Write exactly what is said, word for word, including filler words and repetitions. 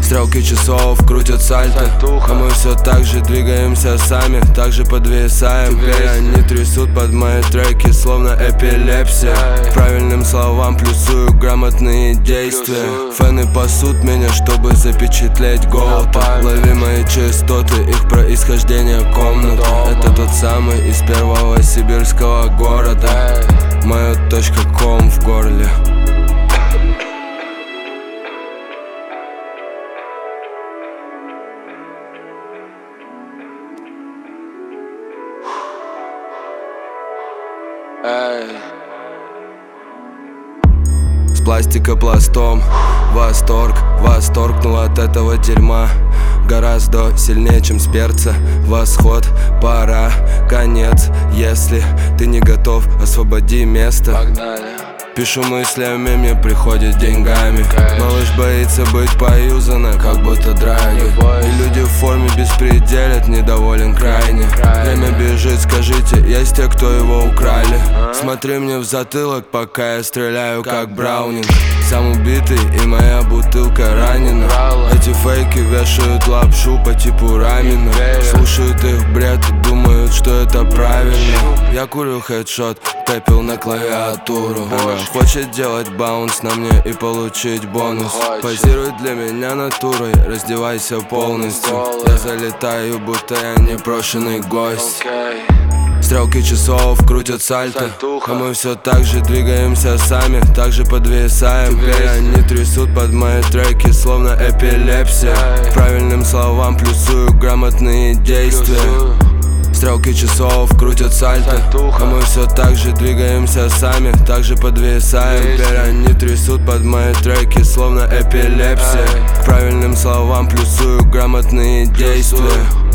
Стрелки часов крутят сальто, а мы все так же двигаемся сами, так же подвисаем. Они трясут под мои треки, словно эпилепсия. Правильным словам плюсую грамотные действия. Фэны пасут меня, чтобы запечатлеть голота. Лови мои частоты, их происхождение комната. Это тот самый из первого сибирского города. Моя точка ком в горле. Эй. С пластикопластом восторг, восторгнул от этого дерьма. Гораздо сильнее, чем с перца. Восход, пора, конец. Если ты не готов, освободи место. Погнали. Пишу мыслями, мне приходит деньгами. Малыш боится быть поюзана, как будто драйги. И люди в форме беспределят, недоволен крайне. Время бежит, скажите, есть те, кто его украли? Смотри мне в затылок, пока я стреляю, как Браунинг. Сам убитый и моя бутылка ранена. Эти фейки вешают лапшу по типу рамена. Слушают их бред и думают, что это правильно. Я курю хедшот, пепел на клавиатуру. Она хочет делать баунс на мне и получить бонус. Позируй для меня натурой, раздевайся полностью. Я залетаю, будто я непрошенный гость. Стрелки часов крутят сальто, а мы все так же двигаемся сами, так же подвисаем. Они трясут под мои треки, словно эпилепсия. Правильным словам плюсую грамотные действия. Стрелки часов крутят сальто, а мы все так же двигаемся сами, так же подвисаем. Они трясут под мои треки, словно эпилепсия. Правильным словам плюсую грамотные действия.